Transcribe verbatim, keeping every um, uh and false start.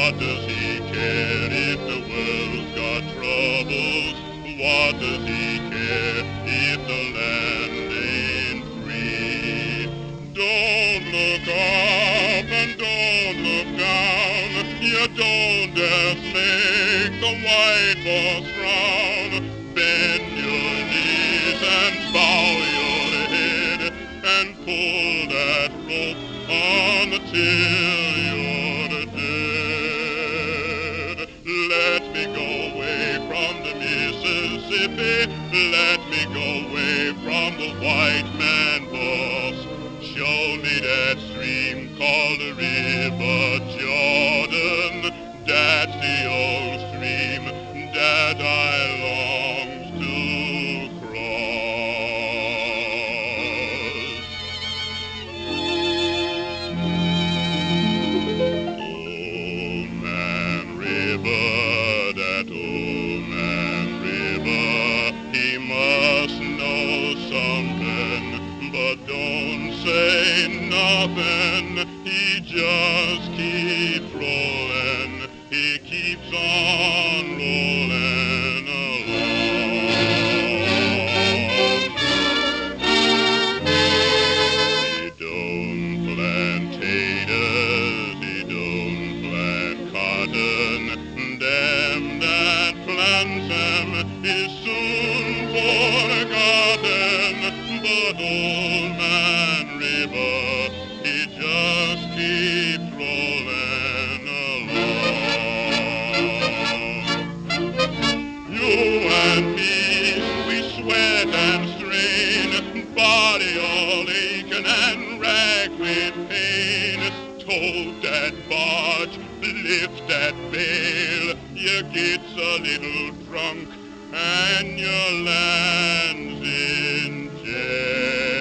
What does he care if the world's got troubles? What does he care if the land ain't free? Don't look up and don't look down. You don't dare make the white boss frown. Bend your knees and bow your head and pull that rope until you're dead. Let me go away from the Mississippi. Let me go away from the white man boss. Show me that stream called the River Jordan. That's the old stream that I long to cross. Old Man River, that old man River, he must know something, but don't say nothing. He just keeps rolling, he keeps on rolling along. He don't plant taters, he don't plant cotton. Them that plants them is soon forgotten. But old man River, he just keeps rolling along. You and me, we sweat and strain, body all aching and racked with pain. Tote that barge, lift that bale, you gets a little drunk and your land's in jail.